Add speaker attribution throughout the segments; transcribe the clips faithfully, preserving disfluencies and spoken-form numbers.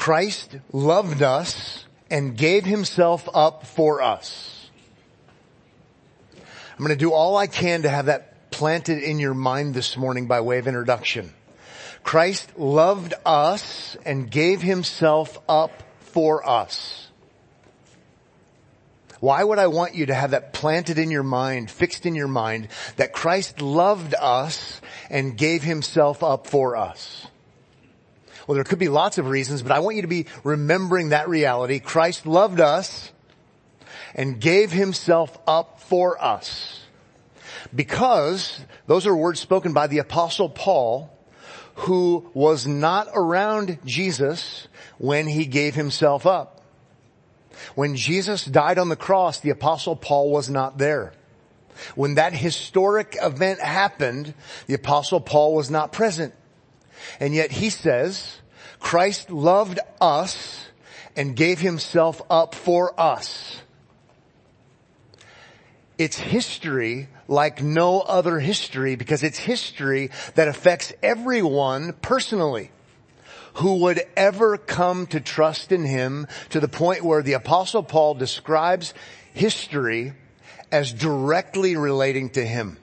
Speaker 1: Christ loved us and gave himself up for us. I'm going to do all I can to have that planted in your mind this morning by way of introduction. Christ loved us and gave himself up for us. Why would I want you to have that planted in your mind, fixed in your mind, that Christ loved us and gave himself up for us? Well, there could be lots of reasons, but I want you to be remembering that reality. Christ loved us and gave himself up for us. Because those are words spoken by the Apostle Paul, who was not around Jesus when he gave himself up. When Jesus died on the cross, the Apostle Paul was not there. When that historic event happened, the Apostle Paul was not present. And yet he says, Christ loved us and gave himself up for us. It's history like no other history, because it's history that affects everyone personally who would ever come to trust in him, to the point where the Apostle Paul describes history as directly relating to him,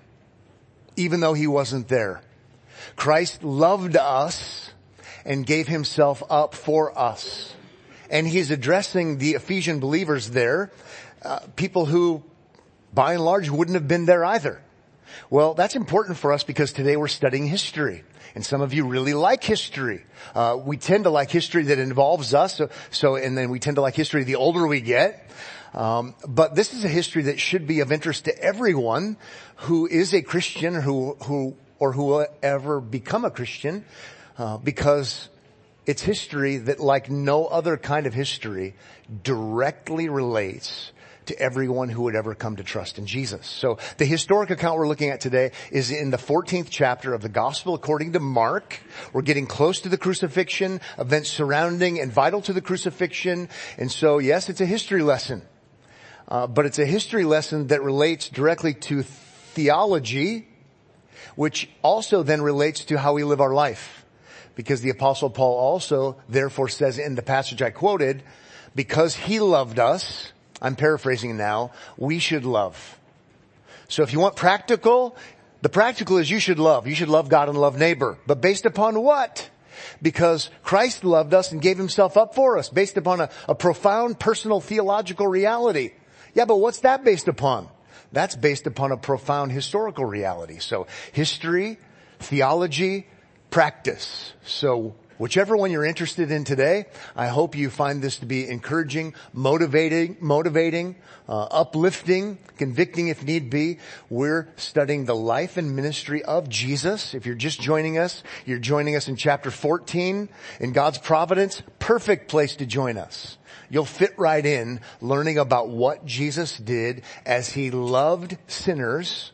Speaker 1: even though he wasn't there. Christ loved us and gave himself up for us. And he's addressing the Ephesian believers there, uh, people who by and large wouldn't have been there either. Well, that's important for us because today we're studying history. And some of you really like history. Uh, we tend to like history that involves us. So, so, and then we tend to like history the older we get. Um, but this is a history that should be of interest to everyone who is a Christian, who, who, or who will ever become a Christian, uh, because it's history that, like no other kind of history, directly relates to everyone who would ever come to trust in Jesus. So the historic account we're looking at today is in the fourteenth chapter of the Gospel according to Mark. We're getting close to the crucifixion, events surrounding and vital to the crucifixion. And so, yes, it's a history lesson. Uh, but it's a history lesson that relates directly to theology, which also then relates to how we live our life. Because the Apostle Paul also therefore says in the passage I quoted, because he loved us, I'm paraphrasing now, we should love. So if you want practical, the practical is you should love. You should love God and love neighbor. But based upon what? Because Christ loved us and gave himself up for us, based upon a, a profound personal theological reality. Yeah, but what's that based upon? That's based upon a profound historical reality. So history, theology, practice. So whichever one you're interested in today, I hope you find this to be encouraging, motivating, motivating, uh, uplifting, convicting if need be. We're studying the life and ministry of Jesus. If you're just joining us, you're joining us in chapter fourteen. In God's providence, perfect place to join us. You'll fit right in learning about what Jesus did as he loved sinners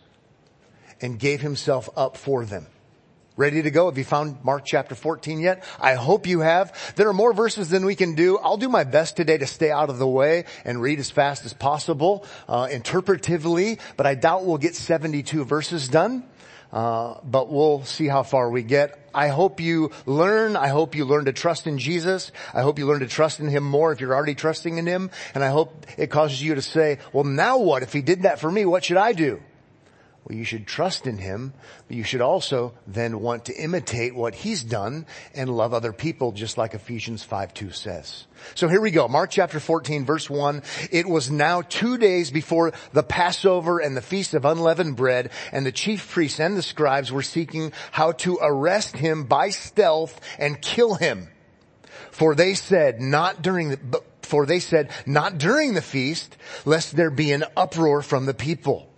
Speaker 1: and gave himself up for them. Ready to go? Have you found Mark chapter fourteen yet? I hope you have. There are more verses than we can do. I'll do my best today to stay out of the way and read as fast as possible, uh, interpretively, but I doubt we'll get seventy-two verses done. Uh, but we'll see how far we get. I hope you learn. I hope you learn to trust in Jesus. I hope you learn to trust in him more if you're already trusting in him. And I hope it causes you to say, well, now what? If he did that for me, what should I do? Well, you should trust in him, but you should also then want to imitate what he's done and love other people, just like Ephesians five two says. So here we go. Mark chapter fourteen, verse one. It was now two days before the Passover and the Feast of Unleavened Bread, and the chief priests and the scribes were seeking how to arrest him by stealth and kill him. For they said, not during the, for they said, not during the feast, lest there be an uproar from the people.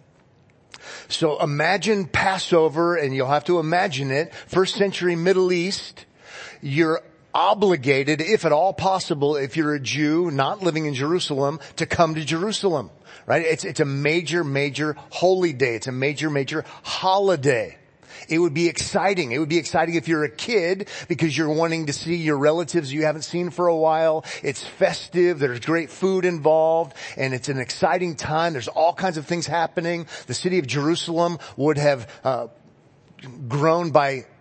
Speaker 1: So imagine Passover, and you'll have to imagine it, first century Middle East. You're obligated, if at all possible, if you're a Jew not living in Jerusalem, to come to Jerusalem, right? It's, it's a major, major holy day. It's a major, major holiday. It would be exciting. It would be exciting if you're a kid because you're wanting to see your relatives you haven't seen for a while. It's festive. There's great food involved, and it's an exciting time. There's all kinds of things happening. The city of Jerusalem would have uh, grown by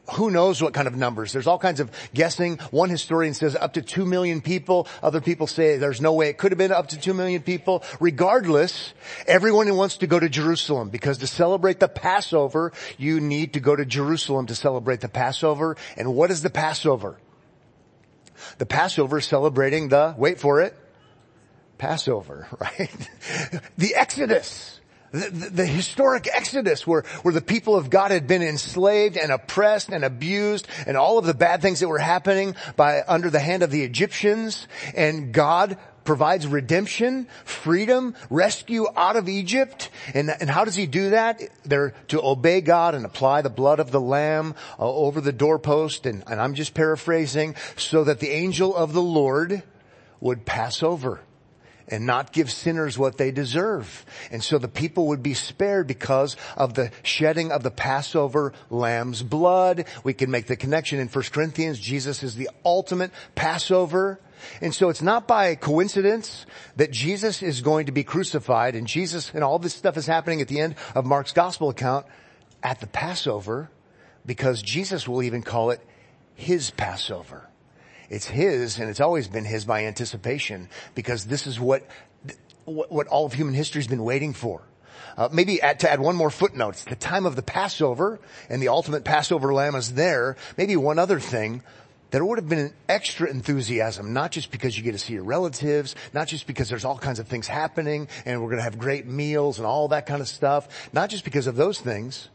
Speaker 1: who knows what kind of numbers. There's all kinds of guessing. One historian says up to two million people. Other people say there's no way it could have been up to two million people. Regardless, everyone who wants to go to Jerusalem, because to celebrate the Passover, you need to go to Jerusalem to celebrate the Passover. And what is the Passover? The Passover is celebrating the, wait for it, Passover, right? The Exodus. The, the, the historic Exodus where, where the people of God had been enslaved and oppressed and abused and all of the bad things that were happening by under the hand of the Egyptians, and God provides redemption, freedom, rescue out of Egypt. And, and how does he do that? They're to obey God and apply the blood of the lamb uh, over the doorpost. And, and I'm just paraphrasing, so that the angel of the Lord would pass over and not give sinners what they deserve. And so the people would be spared because of the shedding of the Passover lamb's blood. We can make the connection in First Corinthians. Jesus is the ultimate Passover. And so it's not by coincidence that Jesus is going to be crucified, and Jesus and all this stuff is happening at the end of Mark's gospel account at the Passover, because Jesus will even call it his Passover. It's his, and it's always been his by anticipation, because this is what what, what all of human history has been waiting for. Uh, maybe add, to add one more footnote, it's the time of the Passover, and the ultimate Passover lamb is there. Maybe one other thing, there would have been an extra enthusiasm, not just because you get to see your relatives, not just because there's all kinds of things happening, and we're going to have great meals and all that kind of stuff, not just because of those things,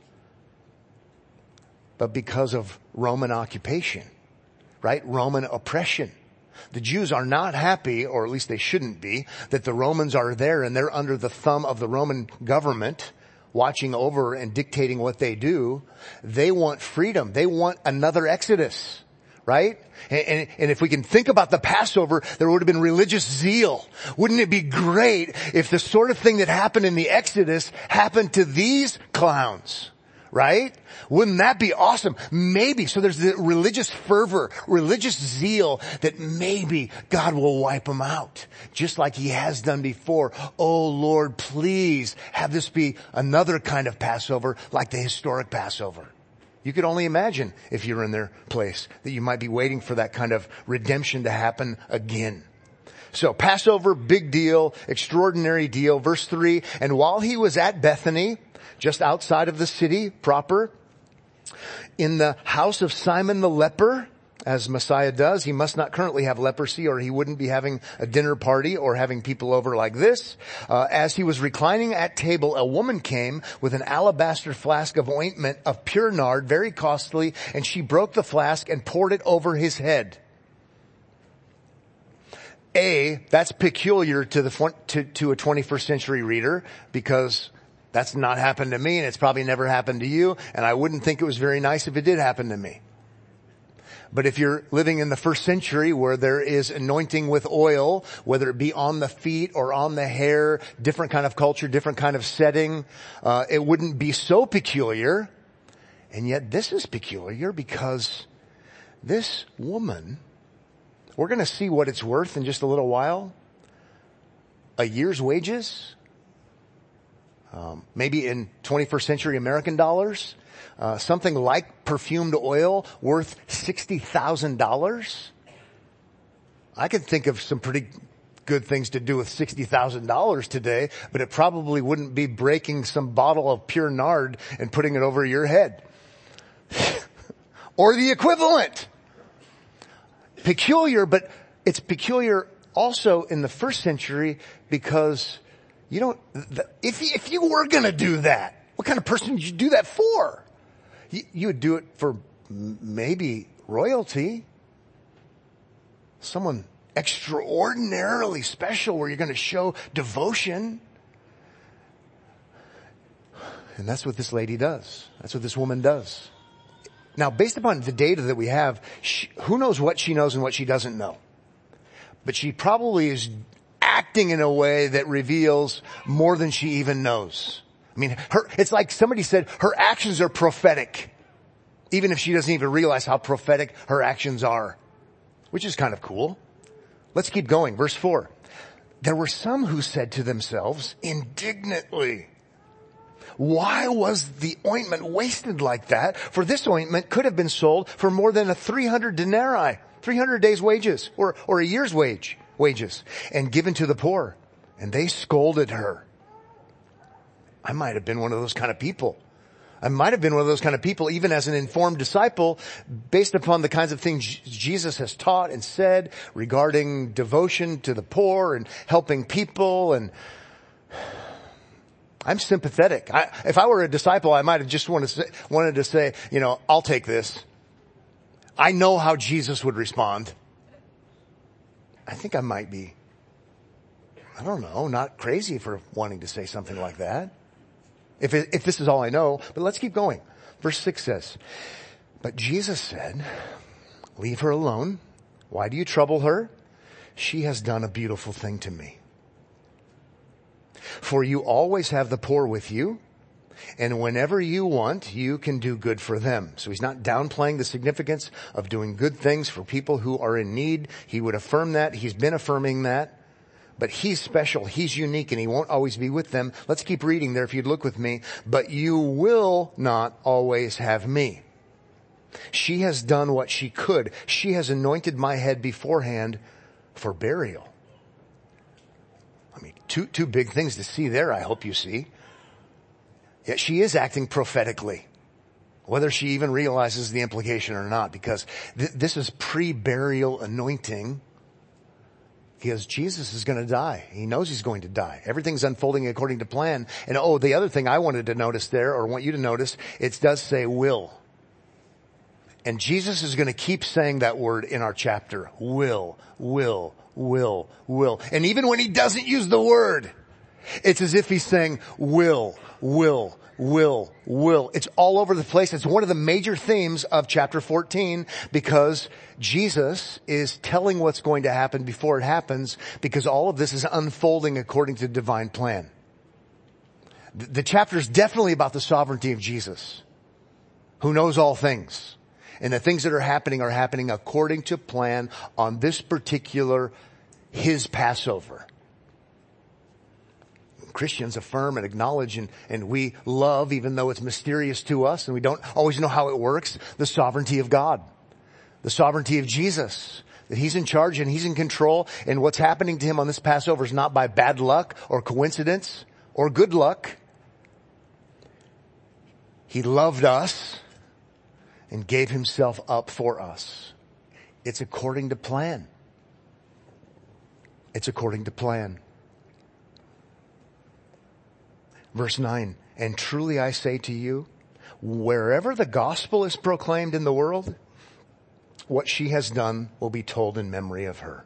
Speaker 1: but because of Roman occupation. Right? Roman oppression. The Jews are not happy, or at least they shouldn't be, that the Romans are there and they're under the thumb of the Roman government, watching over and dictating what they do. They want freedom. They want another Exodus. Right? And, and, and if we can think about the Passover, there would have been religious zeal. Wouldn't it be great if the sort of thing that happened in the Exodus happened to these clowns? Right? Wouldn't that be awesome? Maybe. So there's the religious fervor, religious zeal that maybe God will wipe them out, just like he has done before. Oh Lord, please have this be another kind of Passover like the historic Passover. You could only imagine, if you're in their place, that you might be waiting for that kind of redemption to happen again. So Passover, big deal, extraordinary deal. Verse three, and while he was at Bethany, just outside of the city proper, in the house of Simon the leper, as Messiah does. He must not currently have leprosy, or he wouldn't be having a dinner party or having people over like this. Uh, as he was reclining at table, a woman came with an alabaster flask of ointment of pure nard, very costly, and she broke the flask and poured it over his head. A, that's peculiar to the to, to a twenty-first century reader, because that's not happened to me, and it's probably never happened to you, and I wouldn't think it was very nice if it did happen to me. But if you're living in the first century where there is anointing with oil, whether it be on the feet or on the hair, different kind of culture, different kind of setting, uh, it wouldn't be so peculiar. And yet this is peculiar, because this woman, we're going to see what it's worth in just a little while. A year's wages. Um, maybe in twenty-first century American dollars, uh, something like perfumed oil worth sixty thousand dollars. I could think of some pretty good things to do with sixty thousand dollars today, but it probably wouldn't be breaking some bottle of pure nard and putting it over your head. Or the equivalent. Peculiar, but it's peculiar also in the first century, because you don't, if you, if you were going to do that, what kind of person would you do that for? You, you would do it for maybe royalty. Someone extraordinarily special where you're going to show devotion. And that's what this lady does. That's what this woman does. Now, based upon the data that we have, she, who knows what she knows and what she doesn't know. But she probably is acting in a way that reveals more than she even knows. I mean, her, it's like somebody said, her actions are prophetic, even if she doesn't even realize how prophetic her actions are, which is kind of cool. Let's keep going. Verse four. There were some who said to themselves indignantly, Why was the ointment wasted like that? For this ointment could have been sold for more than a three hundred denarii, three hundred days wages, or, or a year's wage, wages, and given to the poor. And they scolded her. I might have been one of those kind of people. I might have been one of those kind of people, even as an informed disciple, based upon the kinds of things Jesus has taught and said regarding devotion to the poor and helping people. And I'm sympathetic. I, if I were a disciple, I might have just wanted to say, wanted to say, you know, I'll take this. I know how Jesus would respond. I think I might be, I don't know, not crazy for wanting to say something like that. If it, if this is all I know, but let's keep going. Verse six says, but Jesus said, leave her alone. Why do you trouble her? She has done a beautiful thing to me. For you always have the poor with you, and whenever you want, you can do good for them. So he's not downplaying the significance of doing good things for people who are in need. He would affirm that. He's been affirming that. But he's special, he's unique, and he won't always be with them. Let's keep reading there if you'd look with me. But you will not always have me. She has done what she could. She has anointed my head beforehand for burial. I mean, two, two big things to see there, I hope you see. Yet she is acting prophetically, whether she even realizes the implication or not, because th- this is pre-burial anointing. Because Jesus is going to die. He knows he's going to die. Everything's unfolding according to plan. And oh, the other thing I wanted to notice there, or want you to notice, it does say will. And Jesus is going to keep saying that word in our chapter. Will, will, will, will. And even when he doesn't use the word, it's as if he's saying will, will, will, will. It's all over the place. It's one of the major themes of chapter fourteen, because Jesus is telling what's going to happen before it happens, because all of this is unfolding according to divine plan. The, the chapter is definitely about the sovereignty of Jesus, who knows all things. And the things that are happening are happening according to plan on this particular, his Passover. Christians affirm and acknowledge and, and we love, even though it's mysterious to us and we don't always know how it works, the sovereignty of God, the sovereignty of Jesus, that he's in charge and he's in control, and what's happening to him on this Passover is not by bad luck or coincidence or good luck. He loved us and gave himself up for us. It's according to plan. It's according to plan. Verse nine, and truly I say to you, wherever the gospel is proclaimed in the world, what she has done will be told in memory of her.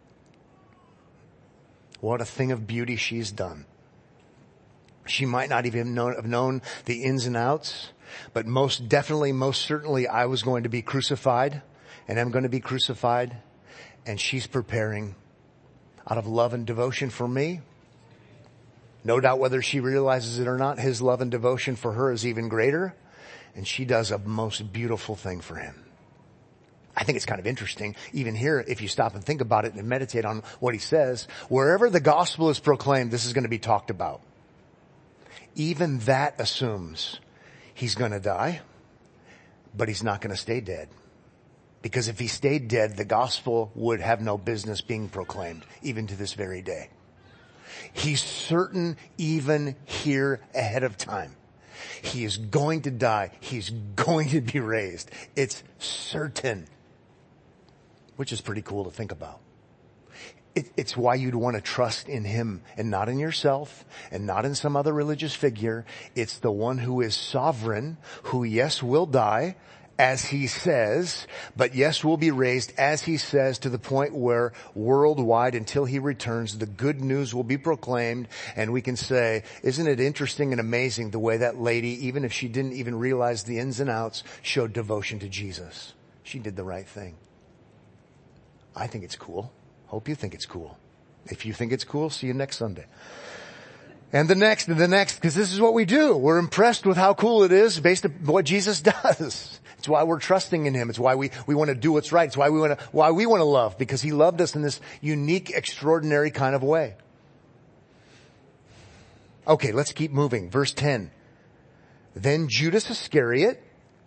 Speaker 1: What a thing of beauty she's done. She might not even know, have known the ins and outs, but most definitely, most certainly, I was going to be crucified, and I'm going to be crucified, and she's preparing out of love and devotion for me. No doubt whether she realizes it or not, his love and devotion for her is even greater, and she does a most beautiful thing for him. I think it's kind of interesting, even here, if you stop and think about it and meditate on what he says, wherever the gospel is proclaimed, this is going to be talked about. Even that assumes he's going to die, but he's not going to stay dead. Because if he stayed dead, the gospel would have no business being proclaimed, even to this very day. He's certain even here ahead of time. He is going to die. He's going to be raised. It's certain. Which is pretty cool to think about. It, it's why you'd want to trust in him and not in yourself and not in some other religious figure. It's the one who is sovereign, who yes will die, as he says, but yes, will be raised as he says, to the point where worldwide, until he returns, the good news will be proclaimed, and we can say, isn't it interesting and amazing the way that lady, even if she didn't even realize the ins and outs, showed devotion to Jesus. She did the right thing. I think it's cool. Hope you think it's cool. If you think it's cool, see you next Sunday. And the next, and the next, because this is what we do. We're impressed with how cool it is based on what Jesus does. It's why we're trusting in him. It's why we, we want to do what's right. It's why we want to, why we want to love, because he loved us in this unique, extraordinary kind of way. Okay, let's keep moving. Verse ten. Then Judas Iscariot,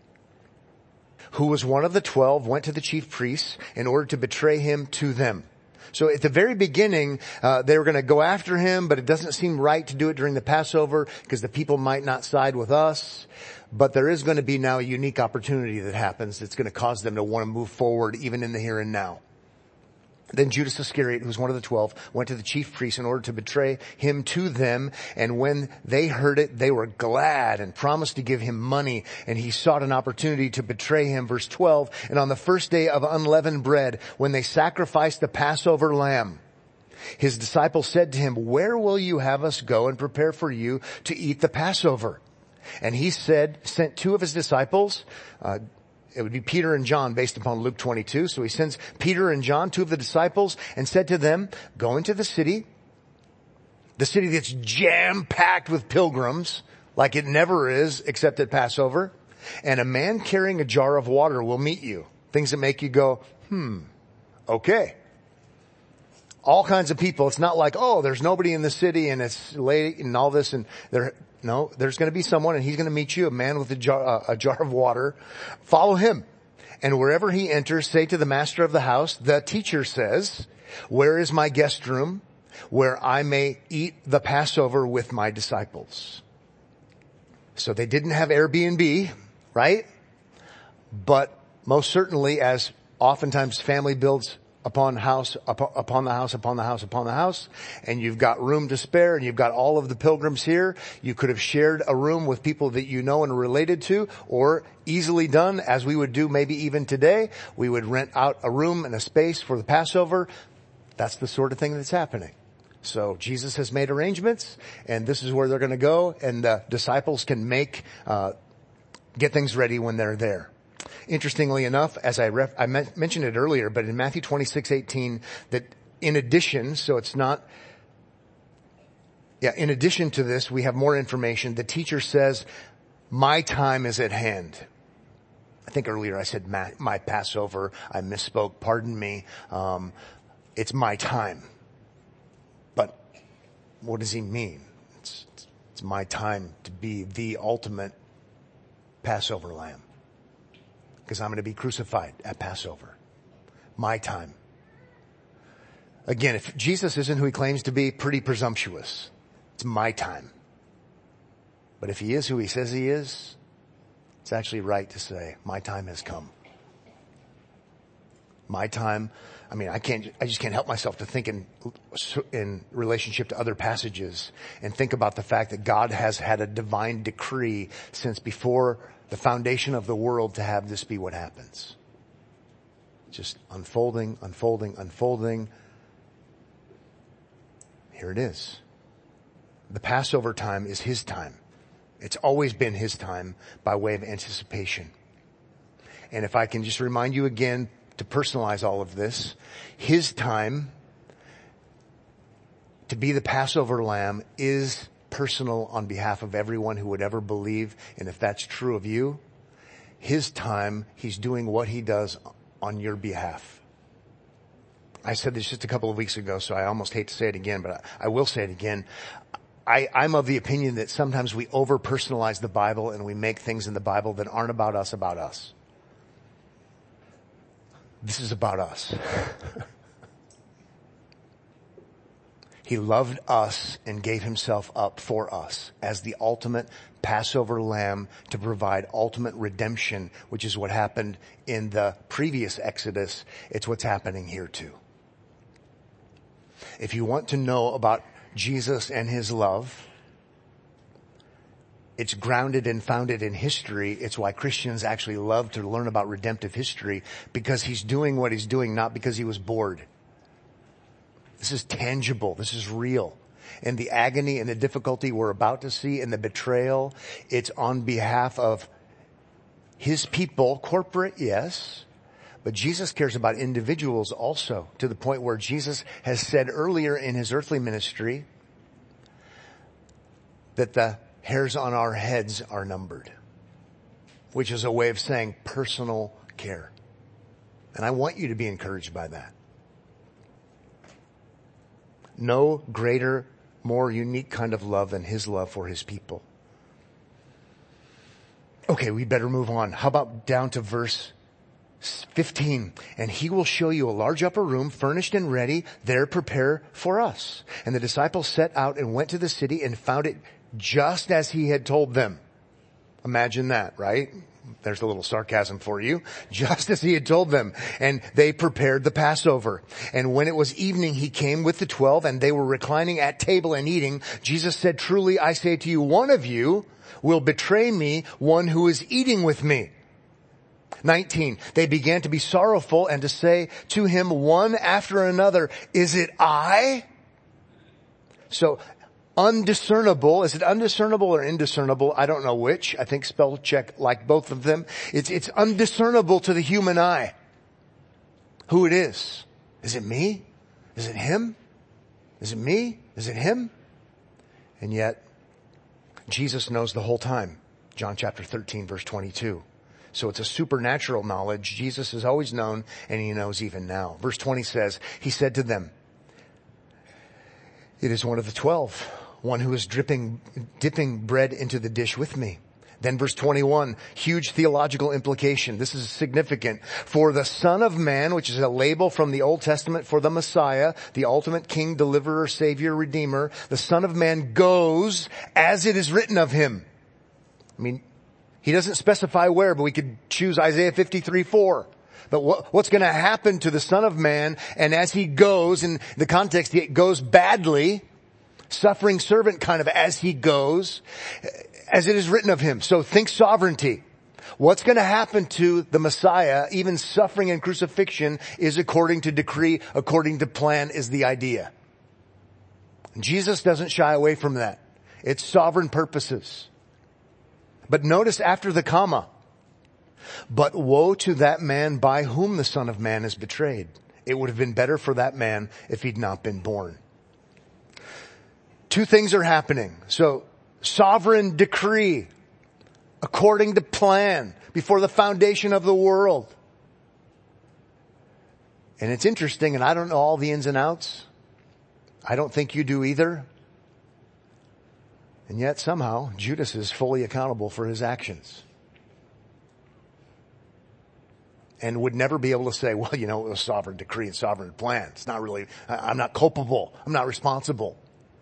Speaker 1: who was one of the twelve, went to the chief priests in order to betray him to them. So at the very beginning, uh, they were going to go after him, but it doesn't seem right to do it during the Passover because the people might not side with us. But there is going to be now a unique opportunity that happens that's going to cause them to want to move forward even in the here and now. Then Judas Iscariot, who was one of the twelve, went to the chief priests in order to betray him to them. And when they heard it, they were glad and promised to give him money. And he sought an opportunity to betray him. Verse twelve, and on the first day of unleavened bread, when they sacrificed the Passover lamb, his disciples said to him, where will you have us go and prepare for you to eat the Passover? And he said, sent two of his disciples, uh, it would be Peter and John based upon Luke twenty-two. So he sends Peter and John, two of the disciples, and said to them, go into the city, the city that's jam-packed with pilgrims, like it never is except at Passover, and a man carrying a jar of water will meet you. Things that make you go, hmm, okay. All kinds of people. It's not like, oh, there's nobody in the city and it's late and all this and there. No, there's going to be someone and he's going to meet you, a man with a jar, uh, a jar of water. Follow him. And wherever he enters, say to the master of the house, the teacher says, where is my guest room where I may eat the Passover with my disciples? So they didn't have Airbnb, right? But most certainly, as oftentimes family builds upon house, upon the house, upon the house, upon the house, and you've got room to spare, and you've got all of the pilgrims here. You could have shared a room with people that you know and are related to, or easily done, as we would do maybe even today. We would rent out a room and a space for the Passover. That's the sort of thing that's happening. So Jesus has made arrangements, and this is where they're going to go, and the disciples can make, uh, get things ready when they're there. Interestingly enough, as I, ref, I me- mentioned it earlier, but in Matthew twenty-six eighteen, that in addition, so it's not, yeah, in addition to this, we have more information. The teacher says, my time is at hand. I think earlier I said my, my Passover. I misspoke. Pardon me. Um, it's my time. But what does he mean? It's, it's, it's my time to be the ultimate Passover lamb. Because I'm going to be crucified at Passover. My time. Again, if Jesus isn't who he claims to be, pretty presumptuous. It's my time. But if he is who he says he is, it's actually right to say, my time has come. My time, I mean, I can't, I just can't help myself to think in, in relationship to other passages and think about the fact that God has had a divine decree since before the foundation of the world to have this be what happens. Just unfolding, unfolding, unfolding. Here it is. The Passover time is his time. It's always been his time by way of anticipation. And if I can just remind you again to personalize all of this, his time to be the Passover lamb is personal on behalf of everyone who would ever believe. And if that's true of you, his time, he's doing what he does on your behalf. I said this just a couple of weeks ago, so I almost hate to say it again, but I, I will say it again. I, I'm of the opinion that sometimes we over-personalize the Bible and we make things in the Bible that aren't about us about us. This is about us. He loved us and gave himself up for us as the ultimate Passover lamb to provide ultimate redemption, which is what happened in the previous Exodus. It's what's happening here too. If you want to know about Jesus and his love, it's grounded and founded in history. It's why Christians actually love to learn about redemptive history, because he's doing what he's doing, not because he was bored. This is tangible. This is real. And the agony and the difficulty we're about to see and the betrayal, it's on behalf of his people, corporate, yes. But Jesus cares about individuals also, to the point where Jesus has said earlier in his earthly ministry that the hairs on our heads are numbered, which is a way of saying personal care. And I want you to be encouraged by that. No greater, more unique kind of love than his love for his people. Okay, we better move on. How about down to verse fifteen? And he will show you a large upper room furnished and ready. There prepare for us. And the disciples set out and went to the city and found it just as he had told them. Imagine that, right? There's a little sarcasm for you. Just as he had told them. And they prepared the Passover. And when it was evening, he came with the twelve, and they were reclining at table and eating. Jesus said, truly, I say to you, one of you will betray me, one who is eating with me. nineteen, they began to be sorrowful and to say to him one after another, is it I? So, undiscernible. Is it undiscernible or indiscernible? I don't know which. I think spell check like both of them. It's, it's undiscernible to the human eye who it is. Is it me? Is it him? Is it me? Is it him? And yet, Jesus knows the whole time. John chapter thirteen, verse twenty-two. So it's a supernatural knowledge. Jesus has always known, and he knows even now. Verse twenty says, he said to them, it is one of the twelve, one who is dripping, dipping bread into the dish with me. Then verse twenty-one, huge theological implication. This is significant. For the Son of Man, which is a label from the Old Testament for the Messiah, the ultimate King, Deliverer, Savior, Redeemer, the Son of Man goes as it is written of him. I mean, he doesn't specify where, but we could choose Isaiah fifty-three four. But what, what's going to happen to the Son of Man, and as he goes, in the context, it goes badly, suffering servant kind of as he goes, as it is written of him. So think sovereignty. What's going to happen to the Messiah, even suffering and crucifixion, is according to decree, according to plan, is the idea. Jesus doesn't shy away from that. It's sovereign purposes. But notice after the comma, but woe to that man by whom the Son of Man is betrayed. It would have been better for that man if he'd not been born. Two things are happening. So, sovereign decree, according to plan, before the foundation of the world. And it's interesting, and I don't know all the ins and outs. I don't think you do either. And yet somehow Judas is fully accountable for his actions. And would never be able to say, well, you know, it was sovereign decree and sovereign plan. It's not really, I'm not culpable. I'm not responsible.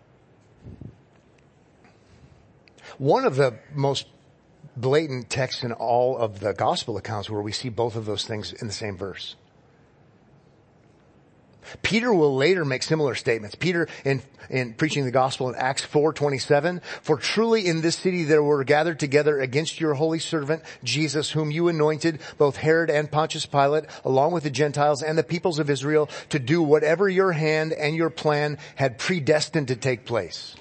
Speaker 1: One of the most blatant texts in all of the gospel accounts where we see both of those things in the same verse. Peter will later make similar statements. Peter, in, in preaching the gospel in Acts four twenty-seven, for truly in this city there were gathered together against your holy servant Jesus, whom you anointed, both Herod and Pontius Pilate, along with the Gentiles and the peoples of Israel, to do whatever your hand and your plan had predestined to take place.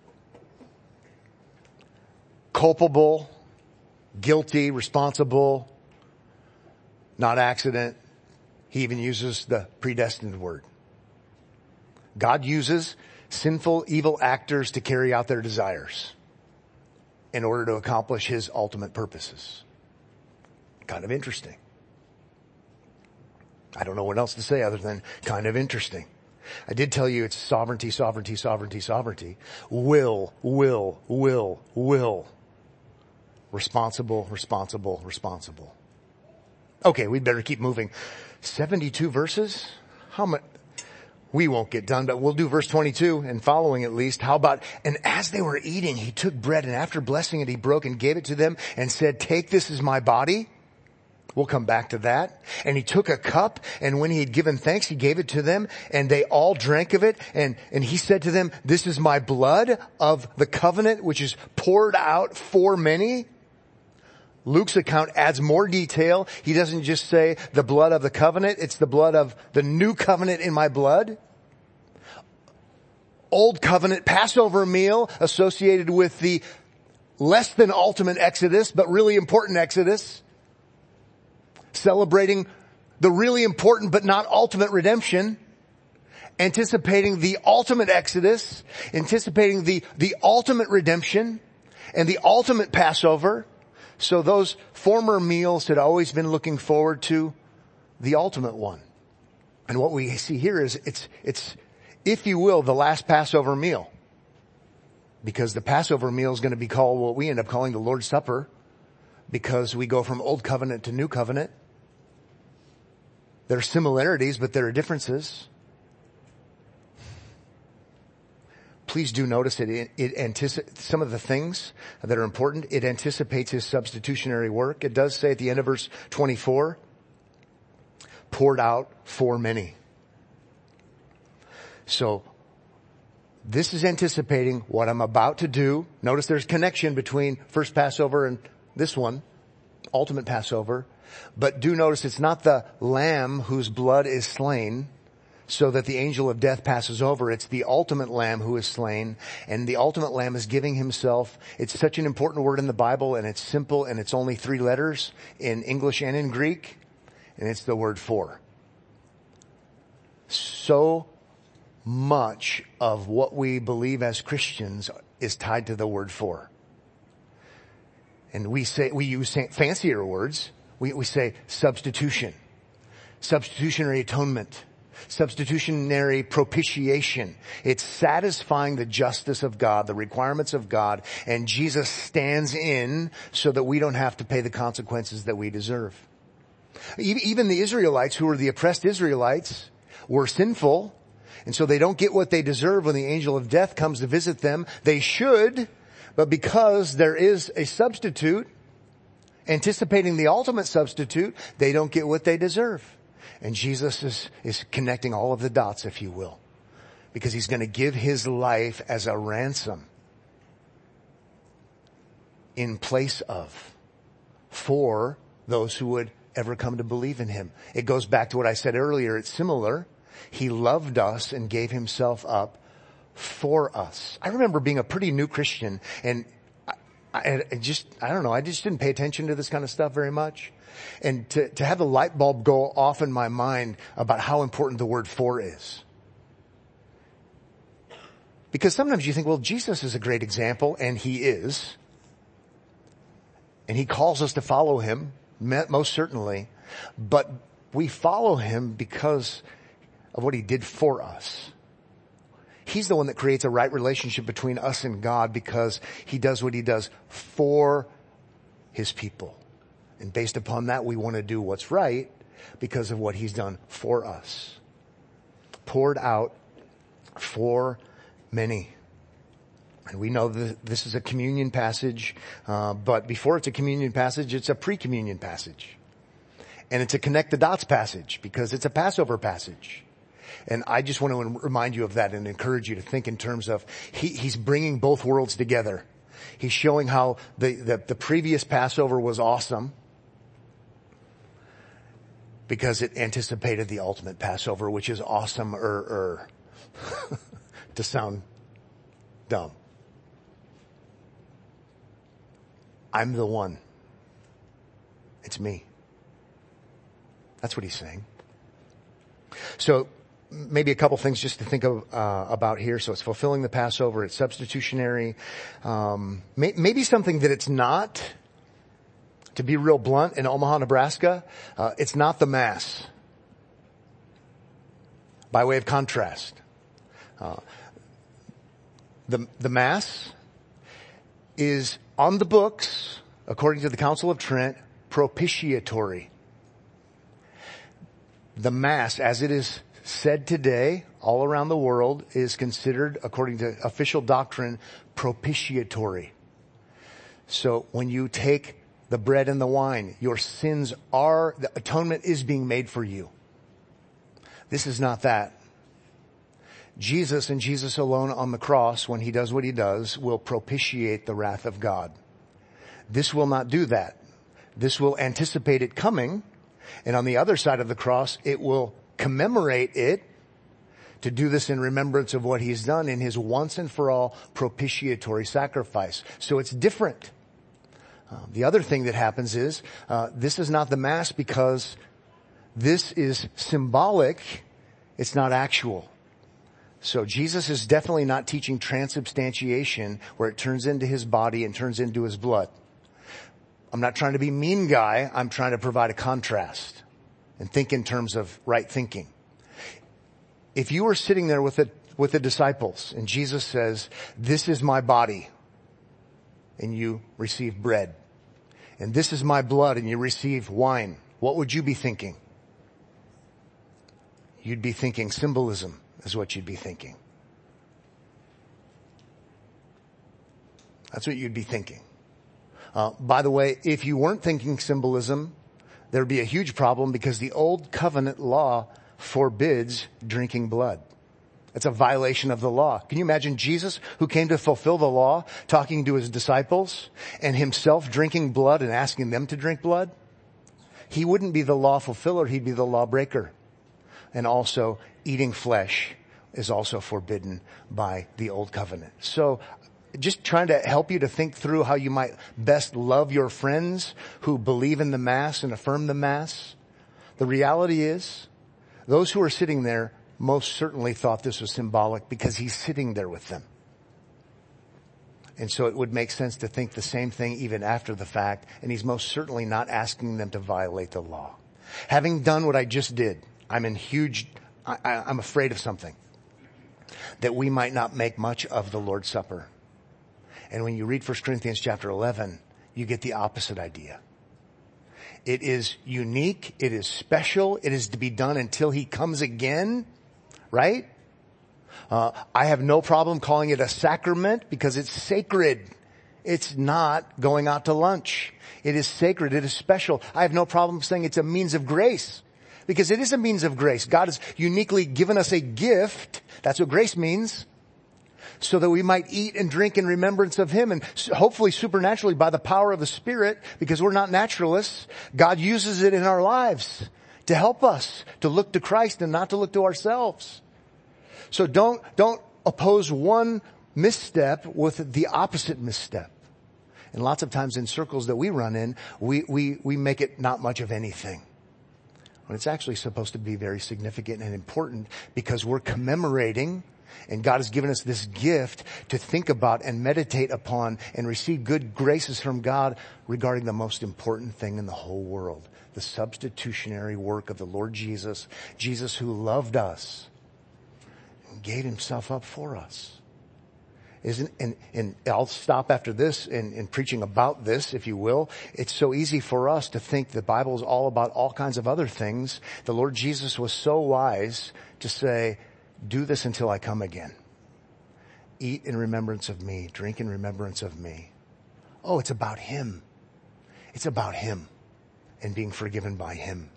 Speaker 1: Culpable, guilty, responsible, not accident. He even uses the predestined word. God uses sinful, evil actors to carry out their desires in order to accomplish his ultimate purposes. Kind of interesting. I don't know what else to say other than kind of interesting. I did tell you it's sovereignty, sovereignty, sovereignty, sovereignty. Will, will, will, will. Responsible, responsible, responsible. Okay, we'd better keep moving. seventy-two verses? How much? We won't get done, but we'll do verse twenty-two and following at least. How about, and as they were eating, he took bread, and after blessing it, he broke and gave it to them and said, take, this is my body. We'll come back to that. And he took a cup, and when he had given thanks, he gave it to them, and they all drank of it. And, and he said to them, this is my blood of the covenant, which is poured out for many. Luke's account adds more detail. He doesn't just say the blood of the covenant. It's the blood of the new covenant in my blood. Old covenant Passover meal associated with the less than ultimate Exodus, but really important Exodus. Celebrating the really important but not ultimate redemption. Anticipating the ultimate Exodus. Anticipating the, the ultimate redemption. And the ultimate Passover. So those former meals had always been looking forward to the ultimate one. And what we see here is it's, it's, if you will, the last Passover meal. Because the Passover meal is going to be called what we end up calling the Lord's Supper. because we go from old covenant to new covenant. There are similarities, but there are differences. Please do notice it. It, it anticipates some of the things that are important. It anticipates his substitutionary work. It does say at the end of verse twenty-four, poured out for many. So this is anticipating what I'm about to do. Notice there's connection between first Passover and this one, ultimate Passover. But do notice it's not the lamb whose blood is slain so that the angel of death passes over. It's the ultimate lamb who is slain, and the ultimate lamb is giving himself. It's such an important word in the Bible, and it's simple, and it's only three letters in English and in Greek, and it's the word for. So much of what we believe as Christians is tied to the word for. And we say, we use fancier words. We, we say substitution, substitutionary atonement, substitutionary propitiation. It's satisfying the justice of God, the requirements of God, and Jesus stands in so that we don't have to pay the consequences that we deserve. Even the Israelites, who were the oppressed Israelites, were sinful, and so they don't get what they deserve when the angel of death comes to visit them. They should, but because there is a substitute, anticipating the ultimate substitute, they don't get what they deserve. And Jesus is, is connecting all of the dots, if you will, because he's going to give his life as a ransom in place of, for those who would ever come to believe in him. It goes back to what I said earlier. It's similar. He loved us and gave himself up for us. I remember being a pretty new Christian, and I, I just, I don't know, I just didn't pay attention to this kind of stuff very much. And to, to have the light bulb go off in my mind about how important the word for is. Because sometimes you think, well, Jesus is a great example, and he is. And he calls us to follow him, most certainly. But we follow him because of what he did for us. He's the one that creates a right relationship between us and God because he does what he does for his people. And based upon that, we want to do what's right because of what he's done for us. Poured out for many. And we know that this is a communion passage, uh, but before it's a communion passage, it's a pre-communion passage. And it's a connect the dots passage because it's a Passover passage. And I just want to remind you of that and encourage you to think in terms of he, he's bringing both worlds together. He's showing how the, the, the previous Passover was awesome because it anticipated the ultimate Passover, which is awesome-er-er, to sound dumb. I'm the one. It's me. That's what he's saying. So maybe a couple things just to think of, uh, about here. So it's fulfilling the Passover. It's substitutionary. Um, may, maybe something that it's not. To be real blunt, in Omaha, Nebraska, uh, it's not the Mass. By way of contrast, uh, the the Mass is on the books, according to the Council of Trent, propitiatory. The Mass, as it is said today, all around the world, is considered, according to official doctrine, propitiatory. So when you take the bread and the wine, your sins are, the atonement is being made for you. This is not that. Jesus and Jesus alone on the cross, when he does what he does, will propitiate the wrath of God. This will not do that. This will anticipate it coming. And on the other side of the cross, it will commemorate it to do this in remembrance of what he's done in his once and for all propitiatory sacrifice. So it's different. Uh, the other thing that happens is, uh, this is not the Mass because this is symbolic. It's not actual. So Jesus is definitely not teaching transubstantiation where it turns into his body and turns into his blood. I'm not trying to be mean guy. I'm trying to provide a contrast and think in terms of right thinking. If you were sitting there with the, with the disciples and Jesus says, this is my body, and you receive bread, and this is my blood, and you receive wine, what would you be thinking? You'd be thinking symbolism is what you'd be thinking. That's what you'd be thinking. Uh, by the way, if you weren't thinking symbolism, there'd be a huge problem because the old covenant law forbids drinking blood. It's a violation of the law. Can you imagine Jesus, who came to fulfill the law, talking to his disciples and himself drinking blood and asking them to drink blood? He wouldn't be the law fulfiller. He'd be the lawbreaker. And also eating flesh is also forbidden by the old covenant. So just trying to help you to think through how you might best love your friends who believe in the Mass and affirm the Mass. The reality is, those who are sitting there most certainly thought this was symbolic because he's sitting there with them. And so it would make sense to think the same thing even after the fact, and he's most certainly not asking them to violate the law. Having done what I just did, I'm in huge, I, I, I'm afraid of something. That we might not make much of the Lord's Supper. And when you read First Corinthians chapter eleven, you get the opposite idea. It is unique, it is special, it is to be done until he comes again. Right? Uh, I have no problem calling it a sacrament because it's sacred. It's not going out to lunch. It is sacred. It is special. I have no problem saying it's a means of grace because it is a means of grace. God has uniquely given us a gift. That's what grace means. So that we might eat and drink in remembrance of him, and hopefully supernaturally by the power of the Spirit, because we're not naturalists, God uses it in our lives to help us to look to Christ and not to look to ourselves. So don't, don't oppose one misstep with the opposite misstep. And lots of times in circles that we run in, we, we, we make it not much of anything. When it's actually supposed to be very significant and important because we're commemorating, and God has given us this gift to think about and meditate upon and receive good graces from God regarding the most important thing in the whole world. The substitutionary work of the Lord Jesus. Jesus who loved us and gave himself up for us. Isn't, and, and I'll stop after this in, in preaching about this, if you will. It's so easy for us to think the Bible is all about all kinds of other things. The Lord Jesus was so wise to say, do this until I come again. Eat in remembrance of me. Drink in remembrance of me. Oh, it's about him. It's about him and being forgiven by him.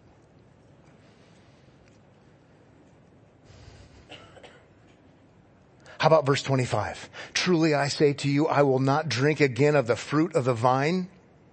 Speaker 1: How about verse twenty-five? Truly I say to you, I will not drink again of the fruit of the vine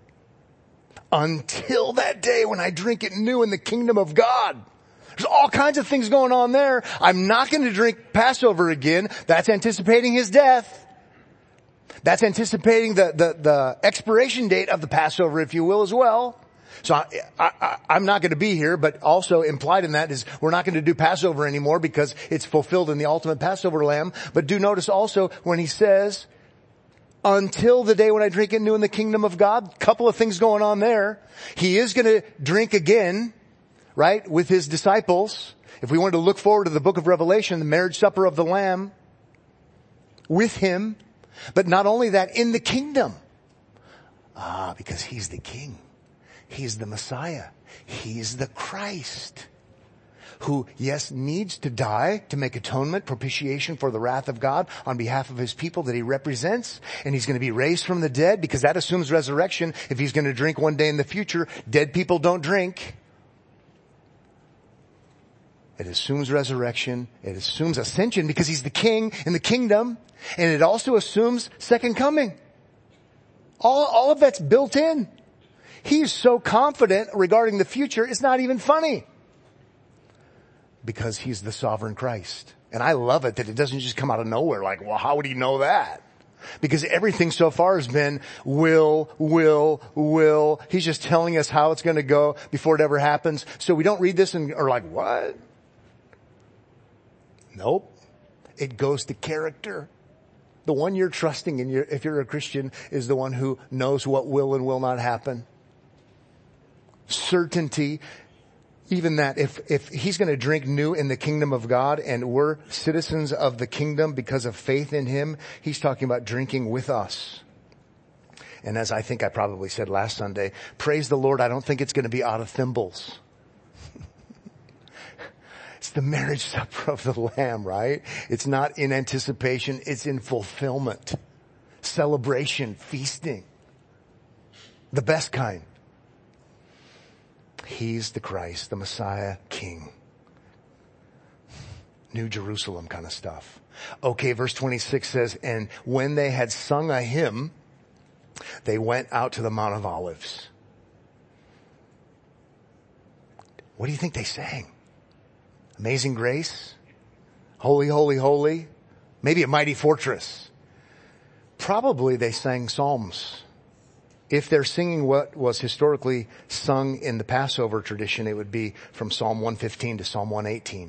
Speaker 1: until that day when I drink it new in the kingdom of God. There's all kinds of things going on there. I'm not going to drink Passover again. That's anticipating his death. That's anticipating the, the, the expiration date of the Passover, if you will, as well. So I, I, I'm not going to be here, but also implied in that is we're not going to do Passover anymore because it's fulfilled in the ultimate Passover lamb. But do notice also when he says, until the day when I drink it new in the kingdom of God, a couple of things going on there. He is going to drink again, right, with his disciples. If we wanted to look forward to the book of Revelation, the marriage supper of the Lamb, with him. But not only that, in the kingdom. Ah, because he's the king. He's the Messiah. He's the Christ. Who, yes, needs to die to make atonement, propitiation for the wrath of God on behalf of his people that he represents. And he's going to be raised from the dead because that assumes resurrection. If he's going to drink one day in the future, dead people don't drink. It assumes resurrection. It assumes ascension because he's the king in the kingdom. And it also assumes second coming. All, all of that's built in. He's so confident regarding the future, it's not even funny. Because he's the sovereign Christ. And I love it that it doesn't just come out of nowhere like, well, how would he know that? Because everything so far has been will, will, will. He's just telling us how it's going to go before it ever happens. So we don't read this and are like, what? Nope. It goes to character. The one you're trusting in, if you're a Christian, is the one who knows what will and will not happen. Certainty. Even that, if, if he's going to drink new in the kingdom of God and we're citizens of the kingdom because of faith in him, he's talking about drinking with us. And as I think I probably said last Sunday, praise the Lord, I don't think it's going to be out of thimbles. It's the marriage supper of the Lamb, right? It's not in anticipation, it's in fulfillment. Celebration, feasting. The best kind. He's the Christ, the Messiah, King. New Jerusalem kind of stuff. Okay, verse twenty-six says, and when they had sung a hymn, they went out to the Mount of Olives. What do you think they sang? Amazing Grace? Holy, holy, holy? Maybe a Mighty Fortress? Probably they sang psalms. If they're singing what was historically sung in the Passover tradition, it would be from Psalm one fifteen to Psalm one eighteen.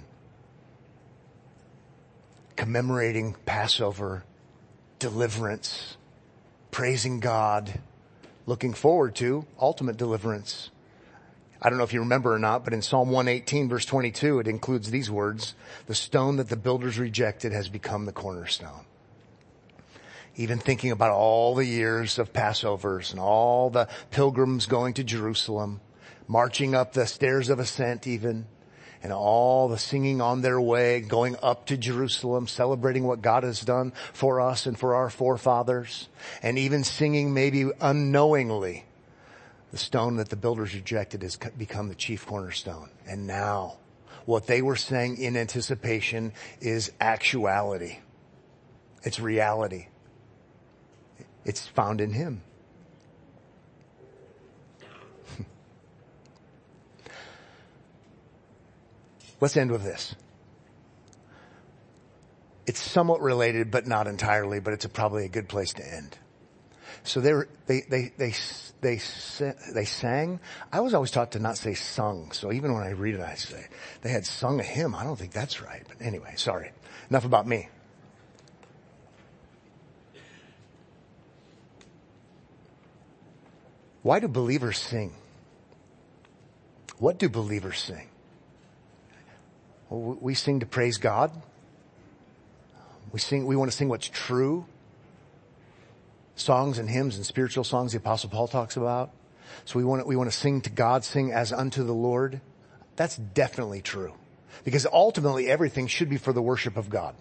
Speaker 1: Commemorating Passover, deliverance, praising God, looking forward to ultimate deliverance. I don't know if you remember or not, but in Psalm one eighteen verse twenty-two, it includes these words, the stone that the builders rejected has become the cornerstone. Even thinking about all the years of Passovers and all the pilgrims going to Jerusalem, marching up the stairs of ascent even, and all the singing on their way, going up to Jerusalem, celebrating what God has done for us and for our forefathers, and even singing maybe unknowingly, the stone that the builders rejected has become the chief cornerstone. And now, what they were saying in anticipation is actuality. It's reality. It's found in Him. Let's end with this. It's somewhat related, but not entirely, but it's a, probably a good place to end. So they were, they, they, they, they, they sang. I was always taught to not say sung. So even when I read it, I say they had sung a hymn. I don't think that's right. But anyway, sorry. Enough about me. Why do believers sing? What do believers sing? Well, we sing to praise God. We sing, we want to sing what's true. Songs and hymns and spiritual songs the Apostle Paul talks about. So we want to, we want to sing to God, sing as unto the Lord. That's definitely true. Because ultimately everything should be for the worship of God.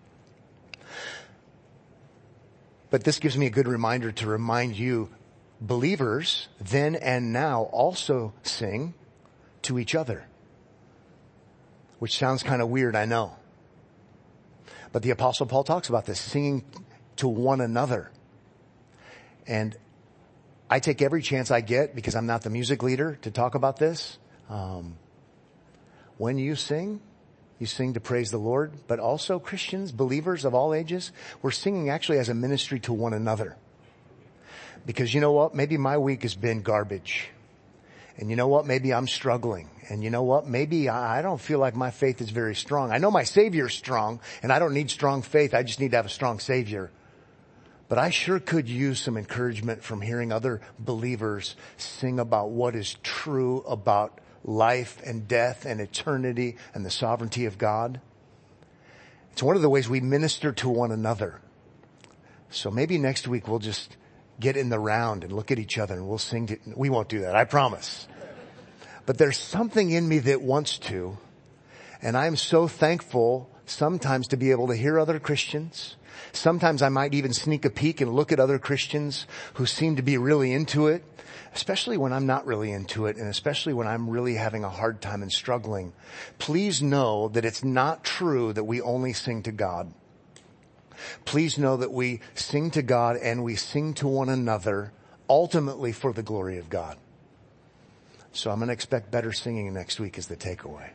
Speaker 1: But this gives me a good reminder to remind you, believers then and now also sing to each other. Which sounds kind of weird, I know. But the Apostle Paul talks about this, singing to one another. And I take every chance I get, because I'm not the music leader, to talk about this. Um, when you sing, you sing to praise the Lord. But also Christians, believers of all ages, we're singing actually as a ministry to one another. Because you know what? Maybe my week has been garbage. And you know what? Maybe I'm struggling. And you know what? Maybe I don't feel like my faith is very strong. I know my Savior's strong, and I don't need strong faith. I just need to have a strong Savior. But I sure could use some encouragement from hearing other believers sing about what is true about life and death and eternity and the sovereignty of God. It's one of the ways we minister to one another. So maybe next week we'll just get in the round and look at each other and we'll sing to, we won't do that, I promise. But there's something in me that wants to, and I'm so thankful sometimes to be able to hear other Christians. Sometimes I might even sneak a peek and look at other Christians who seem to be really into it, especially when I'm not really into it, and especially when I'm really having a hard time and struggling. Please know that it's not true that we only sing to God. Please know that we sing to God and we sing to one another, ultimately for the glory of God. So I'm going to expect better singing next week as the takeaway.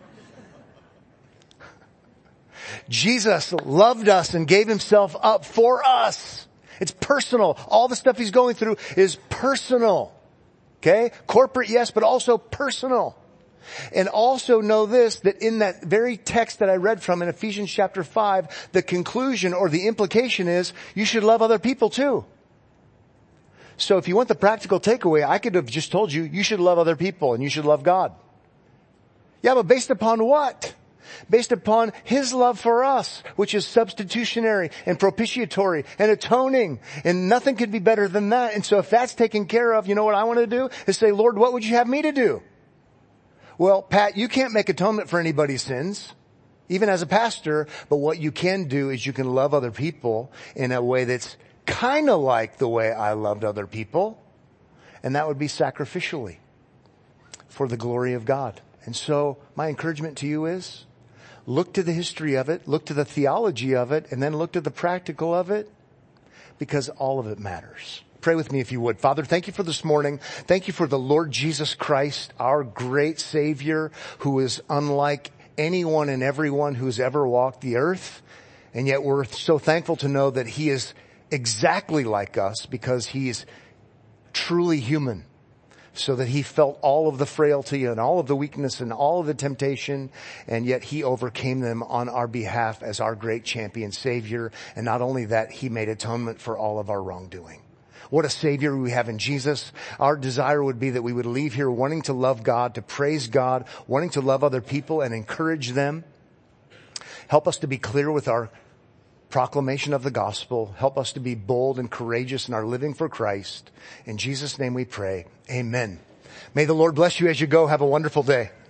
Speaker 1: Jesus loved us and gave himself up for us. It's personal. All the stuff he's going through is personal. Okay? Corporate, yes, but also personal. And also know this, that in that very text that I read from in Ephesians chapter five, the conclusion or the implication is you should love other people too. So if you want the practical takeaway, I could have just told you, you should love other people and you should love God. Yeah, but based upon what? based upon his love for us, which is substitutionary and propitiatory and atoning. And nothing could be better than that. And so if that's taken care of, you know what I want to do is say, Lord, what would you have me to do? Well, Pat, you can't make atonement for anybody's sins, even as a pastor, but what you can do is you can love other people in a way that's kind of like the way I loved other people. And that would be sacrificially for the glory of God. And so my encouragement to you is look to the history of it, look to the theology of it, and then look to the practical of it, because all of it matters. Pray with me if you would. Father, thank you for this morning. Thank you for the Lord Jesus Christ, our great Savior, who is unlike anyone and everyone who's ever walked the earth. And yet we're so thankful to know that he is exactly like us because he is truly human, so that he felt all of the frailty and all of the weakness and all of the temptation, and yet he overcame them on our behalf as our great champion Savior. And not only that, he made atonement for all of our wrongdoing. What a Savior we have in Jesus. Our desire would be that we would leave here wanting to love God, to praise God, wanting to love other people and encourage them. Help us to be clear with our proclamation of the gospel. Help us to be bold and courageous in our living for Christ. In Jesus' name we pray. Amen. May the Lord bless you as you go. Have a wonderful day.